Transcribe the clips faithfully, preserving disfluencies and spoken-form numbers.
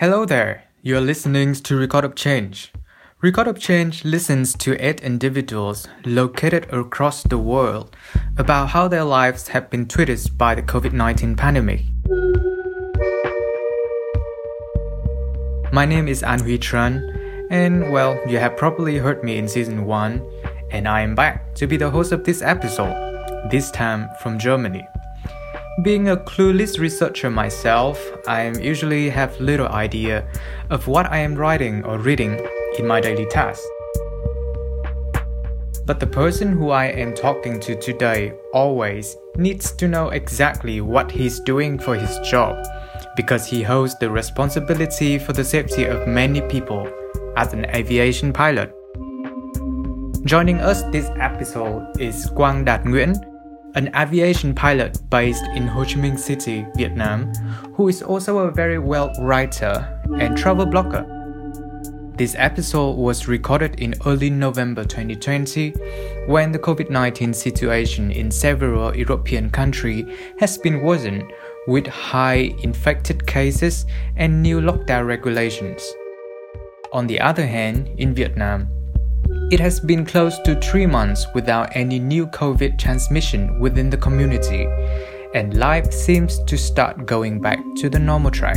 Hello there, you're listening to Record of Change. Record of Change listens to eight individuals located across the world about how their lives have been tweeted by the covid nineteen pandemic. My name is An Hui Tran, and well, you have probably heard me in season one, and I am back to be the host of this episode, this time from Germany. Being a clueless researcher myself, I usually have little idea of what I am writing or reading in my daily tasks. But the person who I am talking to today always needs to know exactly what he's doing for his job, because he holds the responsibility for the safety of many people as an aviation pilot. Joining us this episode is Quang Dat Nguyen, an aviation pilot based in Ho Chi Minh City, Vietnam, who is also a very well writer and travel blogger. This episode was recorded in early November twenty twenty, when the covid nineteen situation in several European countries has been worsened with high infected cases and new lockdown regulations. On the other hand, in Vietnam, it has been close to three months without any new COVID transmission within the community, and life seems to start going back to the normal track.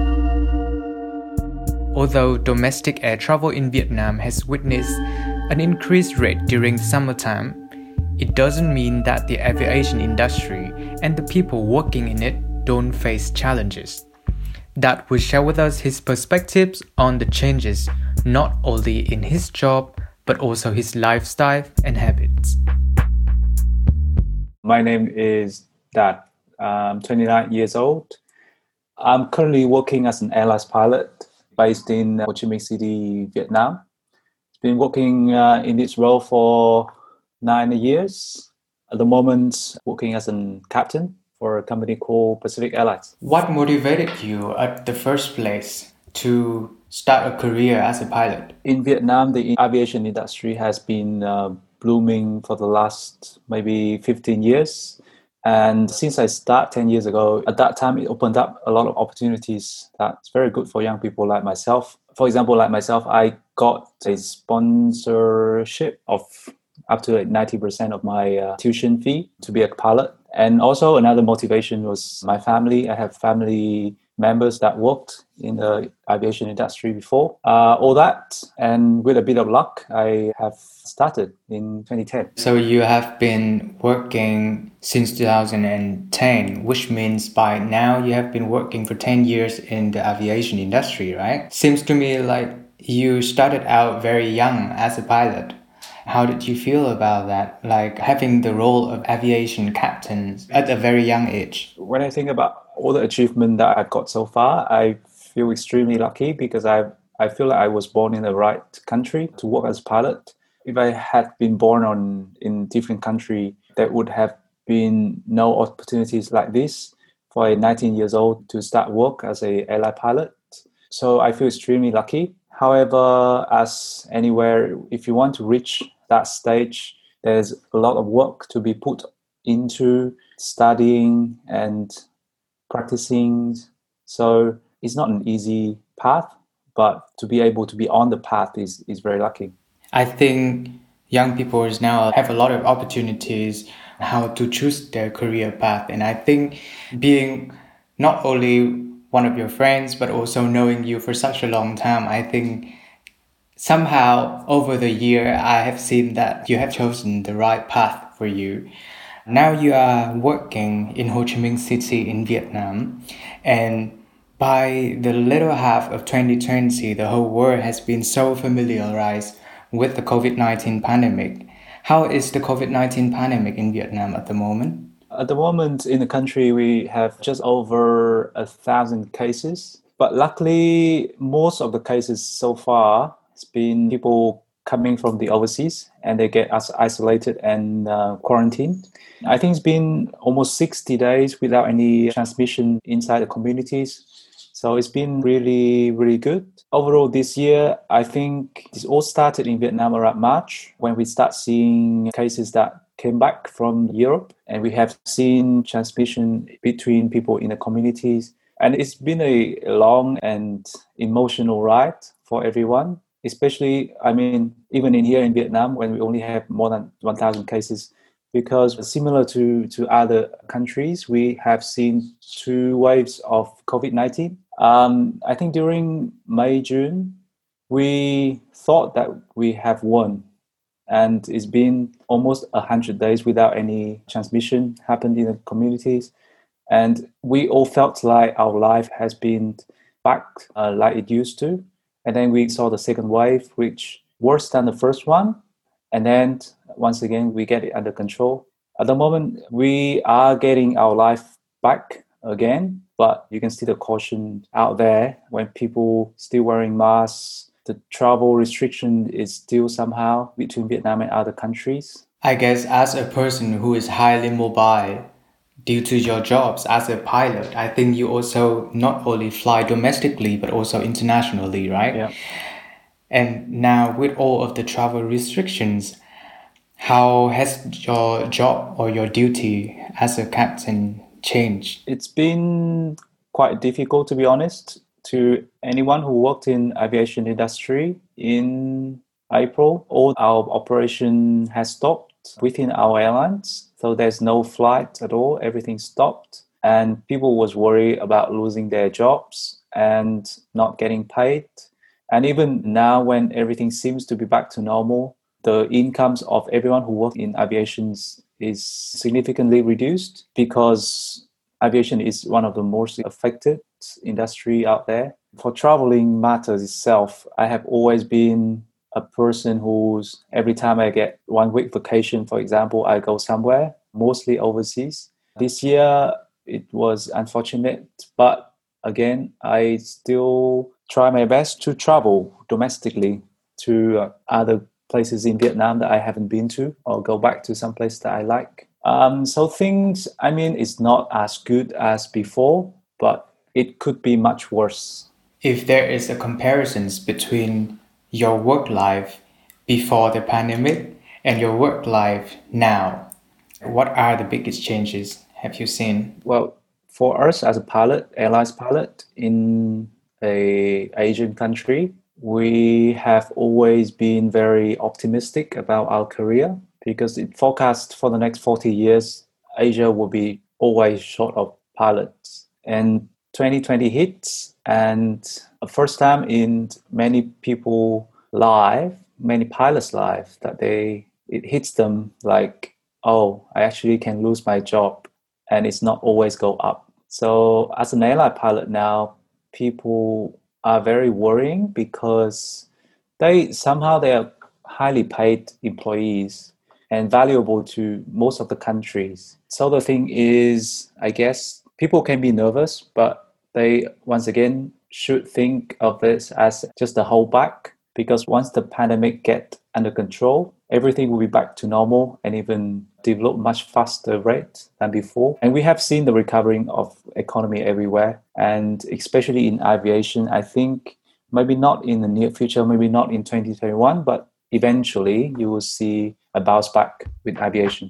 Although domestic air travel in Vietnam has witnessed an increased rate during summertime, it doesn't mean that the aviation industry and the people working in it don't face challenges. Dat will share with us his perspectives on the changes not only in his job but also his lifestyle and habits. My name is Dat. I'm twenty-nine years old. I'm currently working as an airlines pilot based in Ho Chi Minh City, Vietnam. I've been working uh, in this role for nine years. At the moment, working as a captain for a company called Pacific Airlines. What motivated you at the first place to start a career as a pilot? In Vietnam, the aviation industry has been uh, blooming for the last maybe fifteen years. And since I started ten years ago, at that time, it opened up a lot of opportunities that's very good for young people like myself. For example, like myself, I got a sponsorship of up to like ninety percent of my uh, tuition fee to be a pilot. And also another motivation was my family. I have family members that worked in the aviation industry before. Uh, all that, and with a bit of luck, I have started in twenty ten. So you have been working since two thousand ten, which means by now you have been working for ten years in the aviation industry, right? Seems to me like you started out very young as a pilot. How did you feel about that, like having the role of aviation captain at a very young age? When I think about all the achievement that I've got so far, I feel extremely lucky because I I feel like I was born in the right country to work as a pilot. If I had been born on in different country, there would have been no opportunities like this for a nineteen years old to start work as a airline pilot. So I feel extremely lucky. However, as anywhere, if you want to reach that stage, there's a lot of work to be put into studying and practicing. So it's not an easy path, but to be able to be on the path is, is very lucky. I think young people now have a lot of opportunities how to choose their career path. And I think being not only one of your friends, but also knowing you for such a long time, I think somehow over the year, I have seen that you have chosen the right path for you. Now you are working in Ho Chi Minh City in Vietnam, and by the latter half of twenty twenty, the whole world has been so familiarized with the covid nineteen pandemic. How is the covid nineteen pandemic in Vietnam at the moment? At the moment in the country, we have just over a thousand cases. But luckily, most of the cases so far has been people coming from the overseas and they get us isolated and uh, quarantined. I think it's been almost sixty days without any transmission inside the communities. So it's been really, really good. Overall this year, I think this all started in Vietnam around March when we start seeing cases that came back from Europe, and we have seen transmission between people in the communities And it's been a long and emotional ride for everyone, especially, I mean, even in here in Vietnam, when we only have more than one thousand cases, because similar to, to other countries, we have seen two waves of COVID nineteen. Um, I think during May, June, we thought that we have won, and it's been almost one hundred days without any transmission happened in the communities. And we all felt like our life has been back uh, like it used to. And then we saw the second wave, which worse than the first one. And then once again, we get it under control. At the moment, we are getting our life back again, but you can see the caution out there when people still wearing masks. The travel restriction is still somehow between Vietnam and other countries. I guess as a person who is highly mobile, due to your jobs as a pilot, I think you also not only fly domestically but also internationally, right? Yeah. And now with all of the travel restrictions, how has your job or your duty as a captain changed? It's been quite difficult, to be honest, to anyone who worked in aviation industry. In April, all our operation has stopped within our airlines. So there's no flight at all. Everything stopped. And people was worried about losing their jobs and not getting paid. And even now, when everything seems to be back to normal, the incomes of everyone who works in aviation is significantly reduced, because aviation is one of the most affected industry out there. For traveling matters itself, I have always been a person who's, every time I get one week vacation, for example, I go somewhere, mostly overseas. This year, it was unfortunate, but again, I still try my best to travel domestically to uh, other places in Vietnam that I haven't been to, or go back to some place that I like. Um, so things, I mean, it's not as good as before, but it could be much worse. If there is a comparisons between your work life before the pandemic and your work life now, what are the biggest changes have you seen? Well, for us as a pilot, airlines pilot in a Asian country, we have always been very optimistic about our career, because it forecast for the next forty years, Asia will be always short of pilots. And twenty twenty hits, and the first time in many people life, many pilots' life, that they it hits them like, oh, I actually can lose my job, and it's not always go up. So as an airline pilot now, people are very worrying, because they somehow they are highly paid employees and valuable to most of the countries. So the thing is, I guess people can be nervous, but they once again should think of this as just a holdback, because once the pandemic get under control, everything will be back to normal and even develop much faster rate than before. And we have seen the recovering of economy everywhere, and especially in aviation. I think maybe not in the near future, maybe not in twenty twenty-one, but eventually you will see a bounce back with aviation.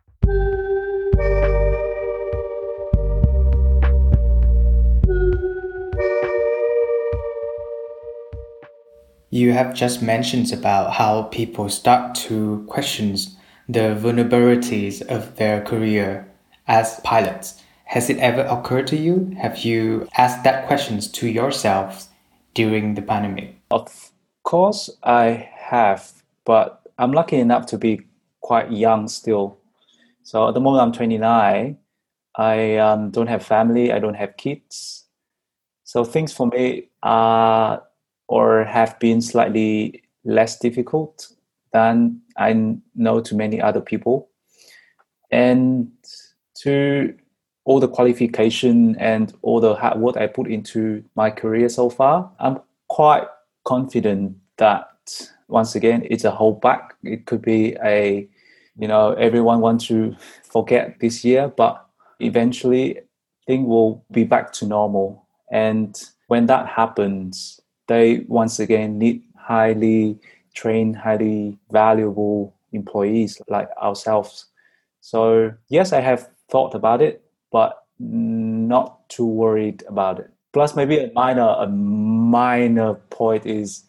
You have just mentioned about how people start to question the vulnerabilities of their career as pilots. Has it ever occurred to you? Have you asked that questions to yourself during the pandemic? Of course, I have, but I'm lucky enough to be quite young still. So at the moment, I'm twenty-nine. I um, don't have family. I don't have kids. So things for me are or have been slightly less difficult than I know to many other people. And to all the qualification and all the hard work I put into my career so far, I'm quite confident that once again, it's a holdback. It could be a, you know, everyone wants to forget this year, but eventually things will be back to normal. And when that happens, they once again need highly trained, highly valuable employees like ourselves. So yes, I have thought about it, but not too worried about it. Plus, maybe a minor a minor point is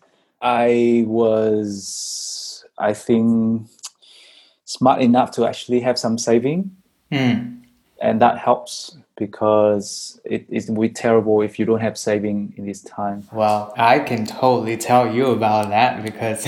I was, I think, smart enough to actually have some saving, Mm. and that helps because it is will be terrible if you don't have saving in this time. Well, I can totally tell you about that because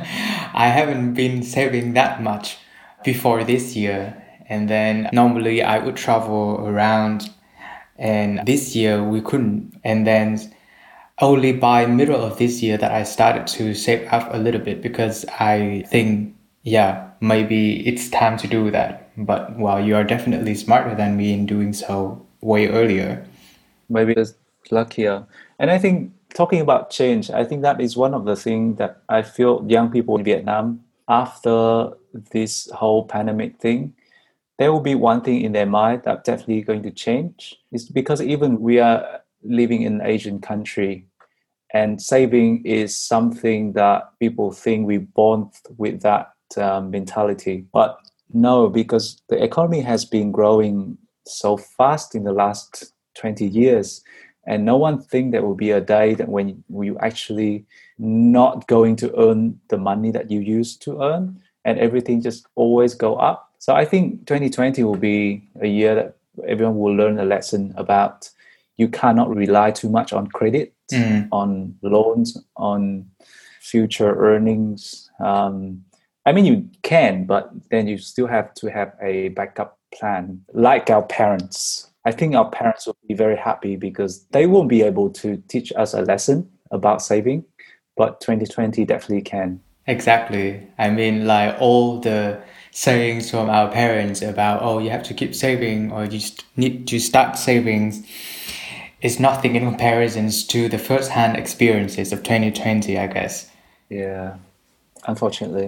I haven't been saving that much before this year. And then normally I would travel around, and this year we couldn't. And then only by middle of this year that I started to save up a little bit because I think, yeah, maybe it's time to do that. But well, you are definitely smarter than me in doing so way earlier. Maybe just luckier. And I think talking about change, I think that is one of the things that I feel young people in Vietnam, after this whole pandemic thing, there will be one thing in their mind that definitely going to change. It's because even we are living in an Asian country, and saving is something that people think we born with that um, mentality. But no, because the economy has been growing so fast in the last twenty years, and no one think there will be a day that when you actually not going to earn the money that you used to earn, and everything just always go up. So I think twenty twenty will be a year that everyone will learn a lesson about you cannot rely too much on credit, Mm. on loans, on future earnings. Um, I mean, you can, but then you still have to have a backup plan. Like our parents, I think our parents will be very happy because they won't be able to teach us a lesson about saving, but twenty twenty definitely can. Exactly. I mean, like all the sayings from our parents about, oh, you have to keep saving or you st- need to start savings is nothing in comparisons to the first-hand experiences of twenty twenty, I guess. Yeah, unfortunately.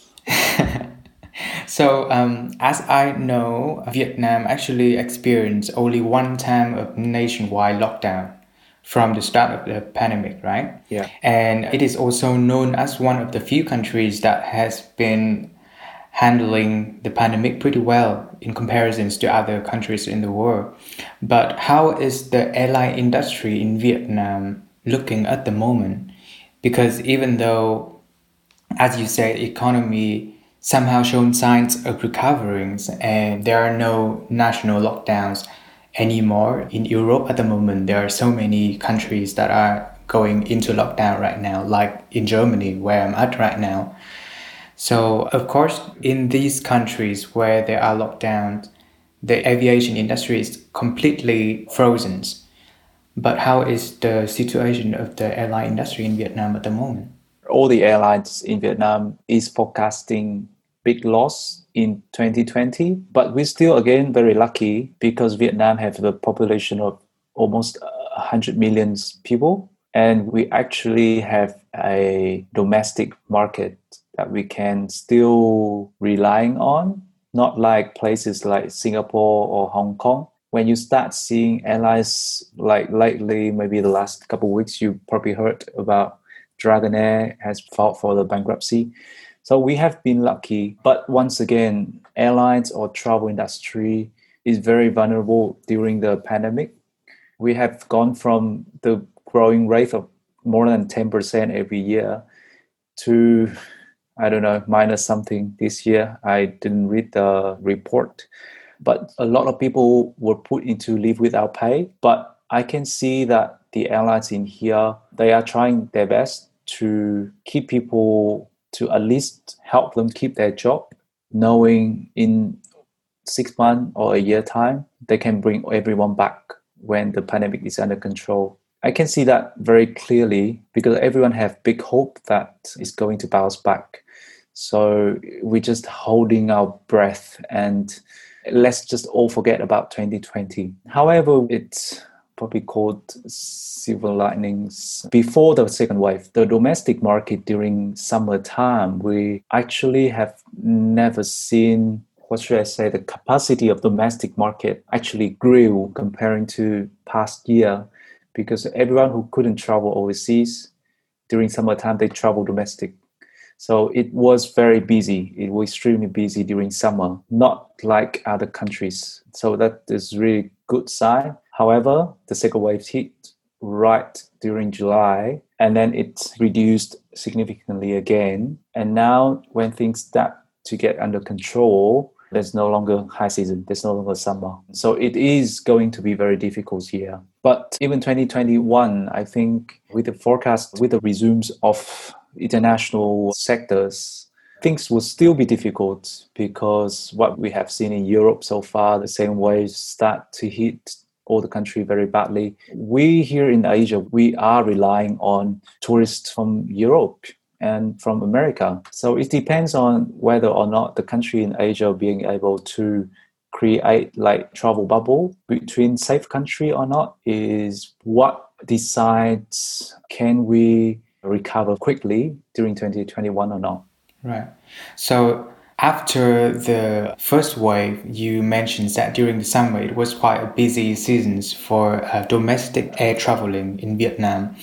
So, um, as I know, Vietnam actually experienced only one time of nationwide lockdown from the start of the pandemic, right? Yeah. And it is also known as one of the few countries that has been handling the pandemic pretty well in comparisons to other countries in the world. But how is the airline industry in Vietnam looking at the moment? Because even though, as you said, economy somehow shown signs of recovering and there are no national lockdowns anymore in Europe at the moment. There are so many countries that are going into lockdown right now, like in Germany, where I'm at right now. So, of course, in these countries where there are lockdowns, the aviation industry is completely frozen. But how is the situation of the airline industry in Vietnam at the moment? All the airlines in Vietnam is forecasting big loss in twenty twenty, but we're still again very lucky because Vietnam have the population of almost one hundred million people, and we actually have a domestic market that we can still relying on, not like places like Singapore or Hong Kong. When you start seeing airlines like lately, maybe the last couple of weeks, you probably heard about Dragonair has filed for the bankruptcy. So we have been lucky. But once again, airlines or travel industry is very vulnerable during the pandemic. We have gone from the growing rate of more than ten percent every year to, I don't know, minus something this year. I didn't read the report. But a lot of people were put into leave without pay. But I can see that the airlines in here, they are trying their best to keep people, to at least help them keep their job, knowing in six months or a year time, they can bring everyone back when the pandemic is under control. I can see that very clearly because everyone have big hope that it's going to bounce back. So we're just holding our breath and let's just all forget about twenty twenty. However, it's probably called silver linings. Before the second wave, the domestic market during summertime, we actually have never seen, what should I say, the capacity of domestic market actually grew comparing to past year because everyone who couldn't travel overseas during summertime, they travel domestic. So it was very busy. It was extremely busy during summer, not like other countries. So that is really good sign. However, the second wave hit right during July, and then it reduced significantly again. And now when things start to get under control, there's no longer high season, there's no longer summer. So it is going to be very difficult here. But even twenty twenty-one, I think with the forecast, with the resumes of international sectors, things will still be difficult because what we have seen in Europe so far, the same waves start to hit all the country very badly. We here in Asia, we are relying on tourists from Europe and from America. So it depends on whether or not the country in Asia being able to create like travel bubble between safe country or not is what decides can we recover quickly during twenty twenty-one or not. Right. So after the first wave, you mentioned that during the summer it was quite a busy season for uh, domestic air traveling in Vietnam.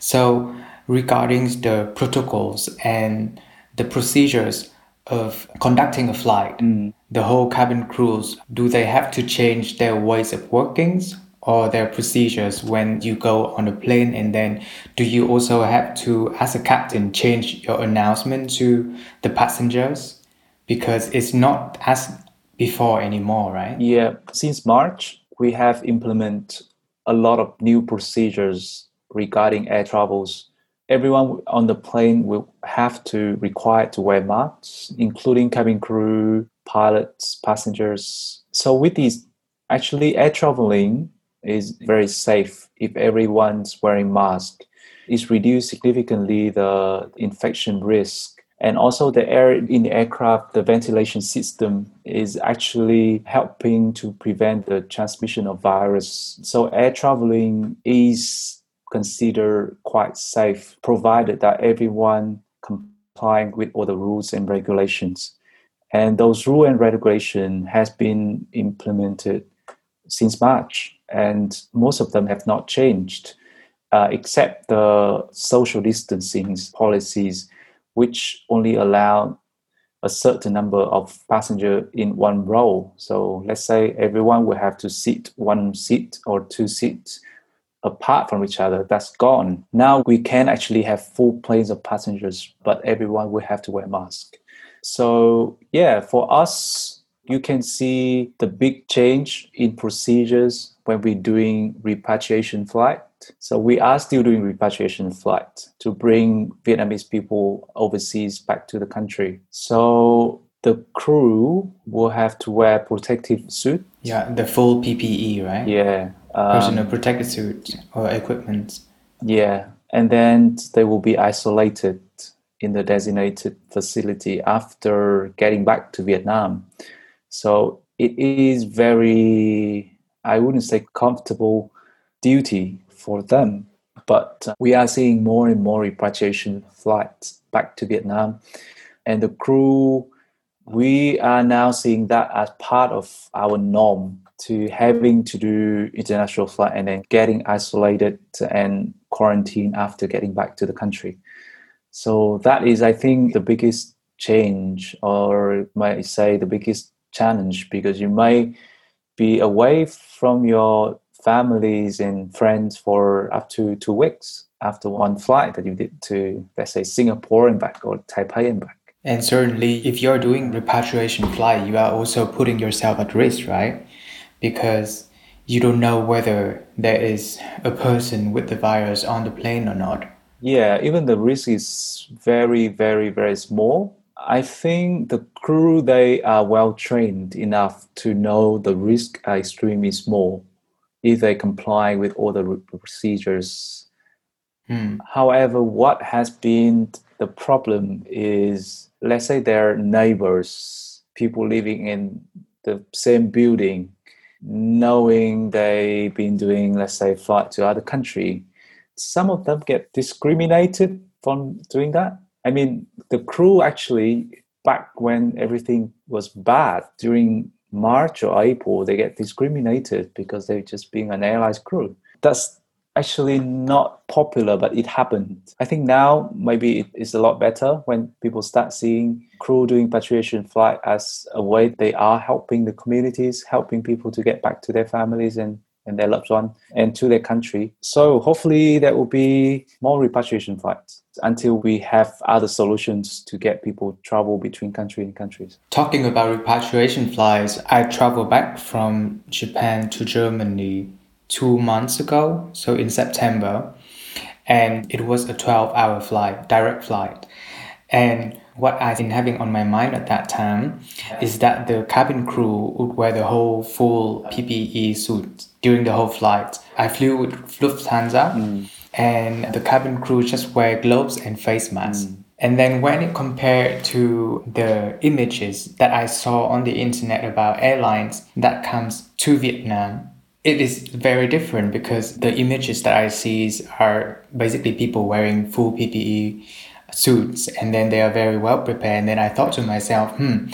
So regarding the protocols and the procedures of conducting a flight, mm. the whole cabin crews, do they have to change their ways of workings or their procedures when you go on a plane? And then do you also have to, as a captain, change your announcement to the passengers? Because it's not as before anymore, right? Yeah, since March, we have implemented a lot of new procedures regarding air travels. Everyone on the plane will have to require to wear masks, including cabin crew, pilots, passengers. So with these, actually air traveling is very safe if everyone's wearing masks. It's reduced significantly the infection risk. And also the air in the aircraft, the ventilation system is actually helping to prevent the transmission of virus. So air traveling is considered quite safe, provided that everyone complying with all the rules and regulations. And those rules and regulations has been implemented since March, and most of them have not changed, uh, except the social distancing policies, which only allow a certain number of passengers in one row. So let's say everyone will have to sit one seat or two seats apart from each other. That's gone. Now we can actually have full planes of passengers, but everyone will have to wear a mask. So yeah, for us, you can see the big change in procedures when we're doing repatriation flight. So we are still doing repatriation flight to bring Vietnamese people overseas back to the country. So the crew will have to wear protective suit. Yeah, the full P P E, right? Yeah. Um, Personal protective suit or equipment. Yeah. And then they will be isolated in the designated facility after getting back to Vietnam. So it is very, I wouldn't say comfortable duty for them, but we are seeing more and more repatriation flights back to Vietnam. And the crew, we are now seeing that as part of our norm to having to do international flight and then getting isolated and quarantined after getting back to the country. So that is, I think, the biggest change, or might say the biggest challenge, because you may be away from your families and friends for up to two weeks after one flight that you did to, let's say, Singapore and back or Taipei and back. And certainly, if you're doing repatriation flight, you are also putting yourself at risk, right? Because you don't know whether there is a person with the virus on the plane or not. Yeah, even the risk is very, very, very small. I think the crew, they are well trained enough to know the risk are extremely small if they comply with all the procedures. Hmm. However, what has been the problem is, let's say they're neighbors, people living in the same building, knowing they've been doing, let's say, flight to other country. Some of them get discriminated from doing that. I mean, the crew actually, back when everything was bad, during March or April, they get discriminated because they're just being an airline crew. That's actually not popular, but it happened. I think now maybe it is a lot better when people start seeing crew doing repatriation flight as a way they are helping the communities, helping people to get back to their families and and their loved one and to their country. So hopefully there will be more repatriation flights until we have other solutions to get people travel between country and countries. Talking about repatriation flights, I traveled back from Japan to Germany two months ago, so in September, and it was a twelve-hour flight, direct flight. And what I've been having on my mind at that time is that the cabin crew would wear the whole full P P E suit during the whole flight. I flew with Lufthansa, mm. and the cabin crew just wear gloves and face masks. Mm. And then when it compared to the images that I saw on the internet about airlines that comes to Vietnam, it is very different because the images that I see are basically people wearing full P P E suits, and then they are very well prepared. And then I thought to myself, hmm,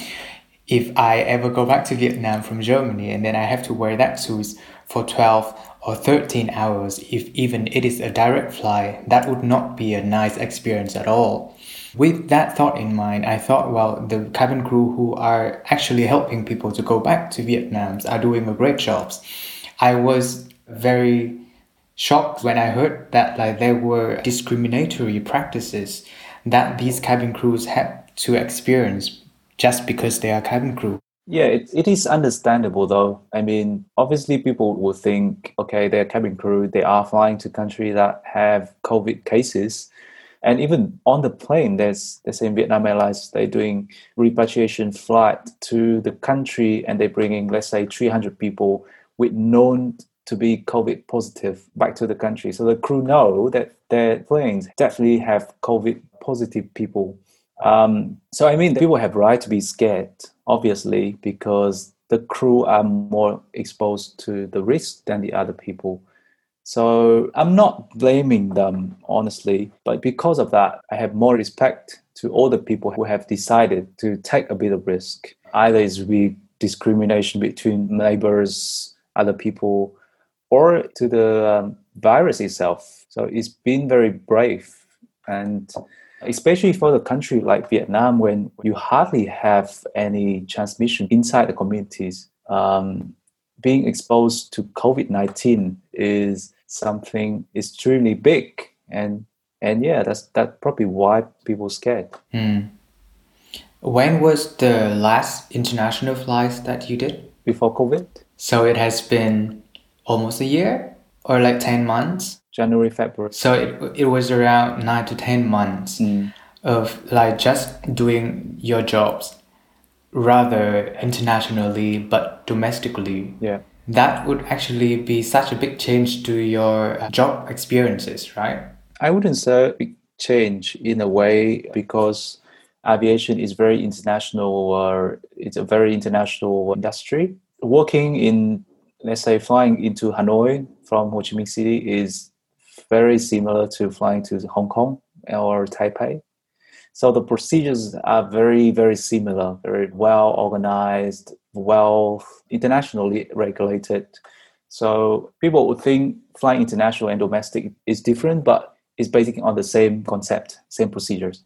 if I ever go back to Vietnam from Germany and then I have to wear that suit for twelve or thirteen hours, if even it is a direct flight, that would not be a nice experience at all. With that thought in mind, I thought, well, the cabin crew who are actually helping people to go back to Vietnam are doing a great job. I was very shocked when I heard that like there were discriminatory practices that these cabin crews had to experience just because they are cabin crew. Yeah, it, it is understandable though. I mean, obviously people will think, okay, they're cabin crew, they are flying to countries that have COVID cases. And even on the plane, there's, there's in Vietnam Airlines, they're doing repatriation flight to the country and they're bringing, let's say, three hundred people with known to be COVID positive back to the country. So the crew know that their planes definitely have COVID positive people. Um, so I mean, people have right to be scared, obviously, because the crew are more exposed to the risk than the other people. So I'm not blaming them, honestly, but because of that, I have more respect to all the people who have decided to take a bit of risk. Either it's with discrimination between neighbors, other people, or to the um, virus itself. So it's been very brave. And especially for the country like Vietnam, when you hardly have any transmission inside the communities, um, being exposed to COVID nineteen is something extremely big. And and yeah, that's that's probably why people are scared. Mm. When was the last international flight that you did? Before COVID. So it has been almost a year or like ten months? January, February. So it, it was around nine to ten months mm. of like just doing your jobs rather internationally but domestically. Yeah. That would actually be such a big change to your job experiences, right? I wouldn't say a big change in a way because aviation is very international, or it's a very international industry. Working in, let's say, flying into Hanoi from Ho Chi Minh City is very similar to flying to Hong Kong or Taipei. So the procedures are very, very similar, very well organized, well internationally regulated. So people would think flying international and domestic is different, but it's basically on the same concept, same procedures.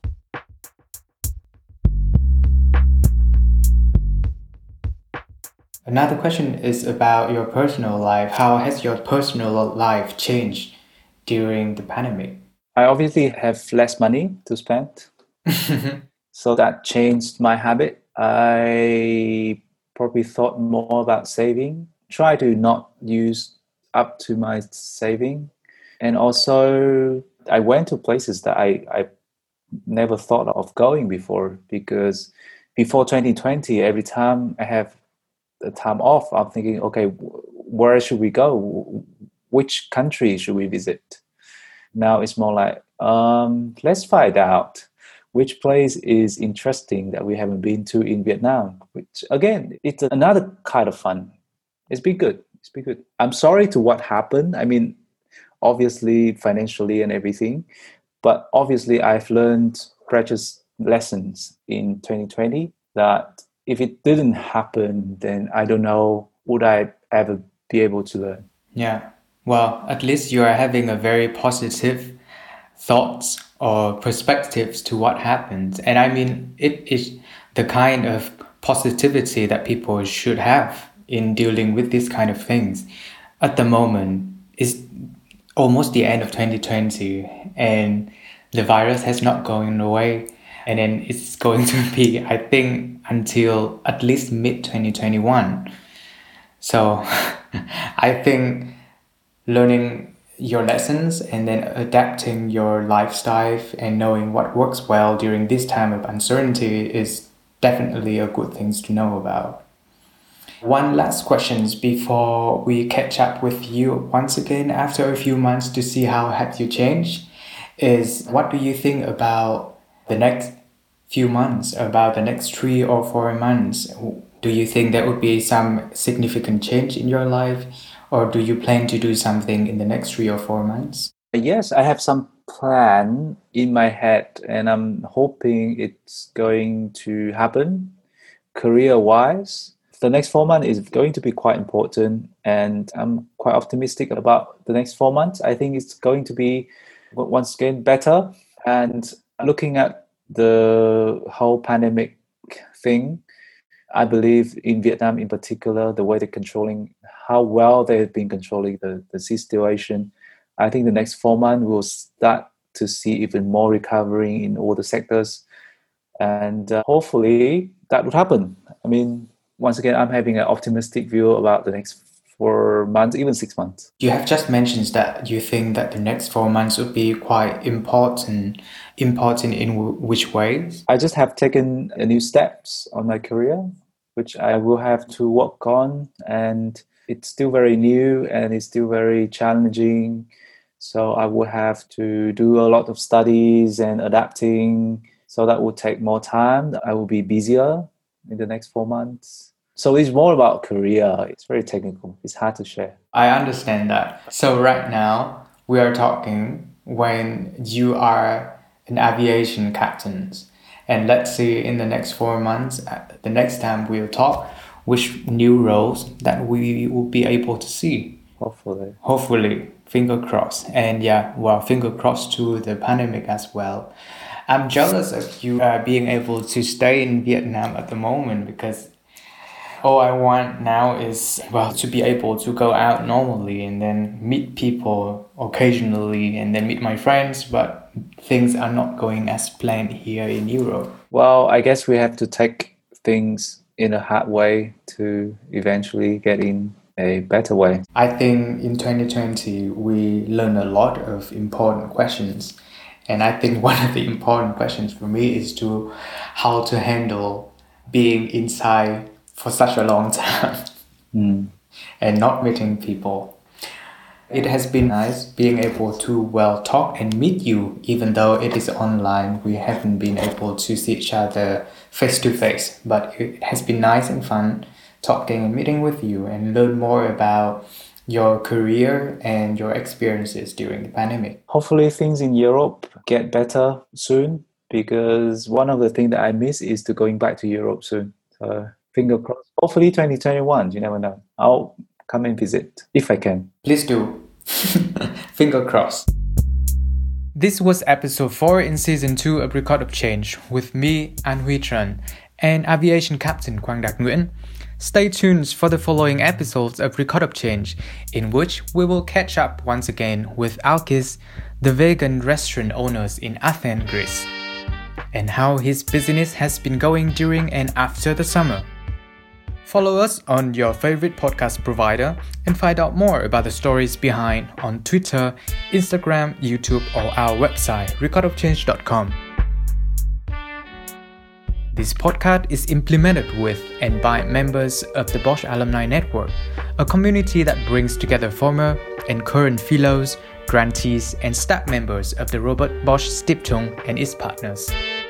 Another question is about your personal life. How has your personal life changed during the pandemic? I obviously have less money to spend. So that changed my habit. I probably thought more about saving. Try to not use up to my saving. And also I went to places that I, I never thought of going before, because before twenty twenty, every time I have the time off, I'm thinking, okay, where should we go? Which country should we visit? Now it's more like, um, let's find out which place is interesting that we haven't been to in Vietnam. Which again, it's another kind of fun. It's been good. It's been good. I'm sorry to what happened. I mean, obviously financially and everything, but obviously I've learned precious lessons in twenty twenty that if it didn't happen, then I don't know, would I ever be able to learn? Yeah. Well, at least you are having a very positive thoughts or perspectives to what happened. And I mean, it is the kind of positivity that people should have in dealing with these kind of things. at the moment, it's almost the end of twenty twenty and the virus has not gone away. And then it's going to be, I think, until at least mid twenty twenty-one. So I think learning your lessons and then adapting your lifestyle and knowing what works well during this time of uncertainty is definitely a good thing to know about. One last question before we catch up with you once again after a few months to see how have you changed is, what do you think about the next few months, about the next three or four months? Do you think there would be some significant change in your life, or do you plan to do something in the next three or four months? Yes, I have some plan in my head and I'm hoping it's going to happen career-wise. The next four months is going to be quite important and I'm quite optimistic about the next four months. I think it's going to be, once again, better. And looking at the whole pandemic thing, I believe in Vietnam in particular, the way they're controlling, how well they have been controlling the, the situation, I think the next four months we'll start to see even more recovery in all the sectors. And uh, hopefully that would happen. I mean, once again, I'm having an optimistic view about the next four months, even six months. You have just mentioned that you think that the next four months would be quite important. Important in w- which ways? I just have taken a new steps on my career, which I will have to work on. And it's still very new and it's still very challenging. So I will have to do a lot of studies and adapting. So that will take more time. I will be busier in the next four months. So it's more about career. It's very technical. It's hard to share. I understand that. So right now we are talking when you are an aviation captain. And let's see in the next four months, the next time we'll talk, which new roles that we will be able to see. Hopefully. Hopefully. Finger crossed. And yeah, well, finger crossed to the pandemic as well. I'm jealous of you uh, being able to stay in Vietnam at the moment because all I want now is, well, to be able to go out normally and then meet people occasionally and then meet my friends, but things are not going as planned here in Europe. Well, I guess we have to take things in a hard way to eventually get in a better way. I think in twenty twenty, we learned a lot of important questions. And I think one of the important questions for me is to how to handle being inside for such a long time mm. and not meeting people. It has been nice being able to, well, talk and meet you, even though it is online. We haven't been able to see each other face to face, but it has been nice and fun talking and meeting with you and learn more about your career and your experiences during the pandemic. Hopefully things in Europe get better soon, because one of the things that I miss is to going back to Europe soon. So finger crossed. Hopefully twenty twenty-one, you never know. I'll come and visit if I can. Please do. Finger crossed. This was episode four in season two of Record of Change with me, An Huy Tran, and aviation captain Quang Dak Nguyen. Stay tuned for the following episodes of Record of Change, in which we will catch up once again with Alkis, the vegan restaurant owners in Athens, Greece, and how his business has been going during and after the summer. Follow us on your favorite podcast provider and find out more about the stories behind on Twitter, Instagram, YouTube, or our website, record of change dot com. This podcast is implemented with and by members of the Bosch Alumni Network, a community that brings together former and current fellows, grantees, and staff members of the Robert Bosch Stiftung and its partners.